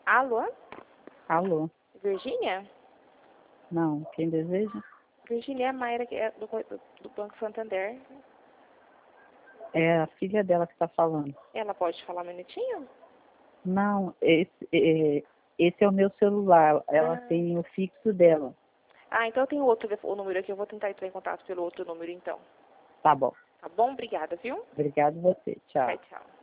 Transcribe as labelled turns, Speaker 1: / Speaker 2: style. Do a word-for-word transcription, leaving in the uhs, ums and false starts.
Speaker 1: Alô?
Speaker 2: Alô?
Speaker 1: Virgínia?
Speaker 2: Não, quem deseja?
Speaker 1: Virgínia é a Mayra, que é do, do, do Banco Santander.
Speaker 2: É a filha dela que está falando.
Speaker 1: Ela pode falar um minutinho?
Speaker 2: Não, esse é, esse é o meu celular. Ela
Speaker 1: Ah.
Speaker 2: tem o fixo dela.
Speaker 1: Ah, então eu tenho outro o número aqui. Eu vou tentar entrar em contato pelo outro número, então.
Speaker 2: Tá bom.
Speaker 1: Tá bom? Obrigada, viu?
Speaker 2: Obrigado você. Tchau.
Speaker 1: Tchau, tchau.